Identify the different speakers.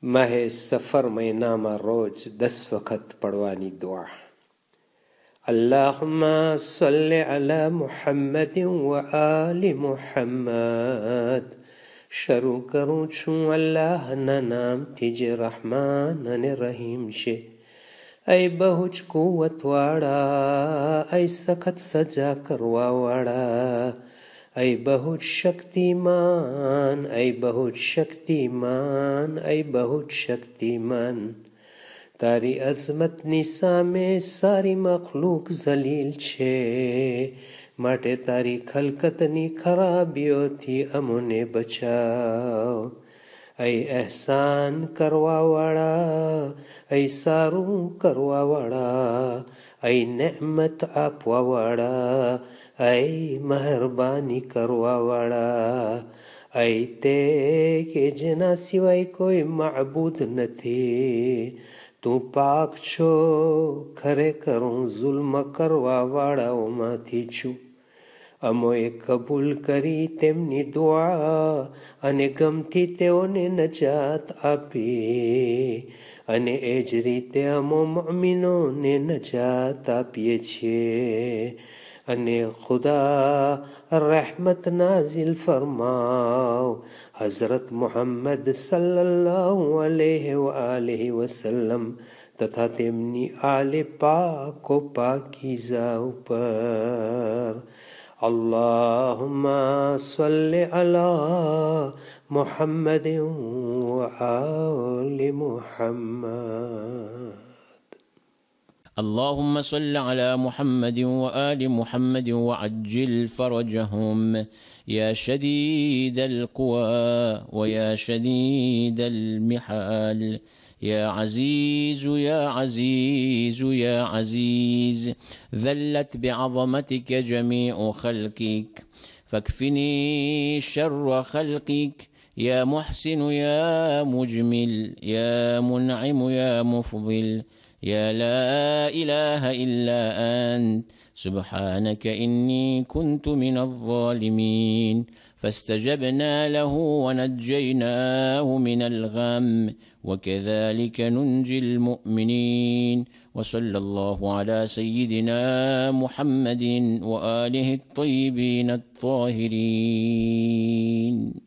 Speaker 1: माह सफर महीनाમાં રોજ 10 વખત પડવાની દુઆ. અલ્લાહુમ્મા સલ્લી અલા મુહમ્મદિન વ આલી મુહમ્મદ. શરૂ કરું છું અલ્લાહના નામથી જે રહમાન અને રહીમ છે. ऐ बहु ज कुव्वत वाड़ा, ऐ सखत सजा करवा वाड़ा, ऐ बहुत शक्तिमान, ऐ बहुत शक्तिमान, ऐ बहुत शक्तिमान. तारी अजमतनी सामे सारी मखलूक जलील छे, માટે તારી ખલકતની ખરાબીઓથી અમને બચાવ. ऐ एहसान करवा वाड़ा, ऐ सारू करवा वाड़ा, ऐ नेमत आपवा वाड़ा, ऐ मेहरबानी करवा वाड़ा. ऐ ते के जेना सिवाय कोई माबूद नथी. तू पाक छो, खरेखर हूँ जुल्म करवा वाળાઓમાંથી છું. અમોએ કબૂલ કરી તેમની દુઆ અને ગમથી તેઓને નજાત આપી, અને એ જ રીતે અમો મુઅમિનોને નજાત આપીએ છીએ. અને ખુદા રહેમત નાઝિલ ફરમાવ હઝરત મુહમ્મદ સલ્લલ્લાહુ અલૈહિ વ આલિહિ વસલ્લમ તથા તેમની આલે પાકો પાકીઝા ઉપર. اللهم صل على محمد وآل محمد.
Speaker 2: اللهم صل على محمد وآل محمد وعجل فرجهم يا شديد القوى ويا شديد المحال. يا عزيز يا عزيز يا عزيز، ذلت بعظمتك جميع خلقك فاكفني شر خلقك. يا محسن يا مجمل يا منعم يا مفضل، يا لا إله إلا أنت سبحانك إني كنت من الظالمين. فاستجبنا له ونجيناه من الغم وكذلك ننجي المؤمنين. وصلى الله على سيدنا محمد وآله الطيبين الطاهرين.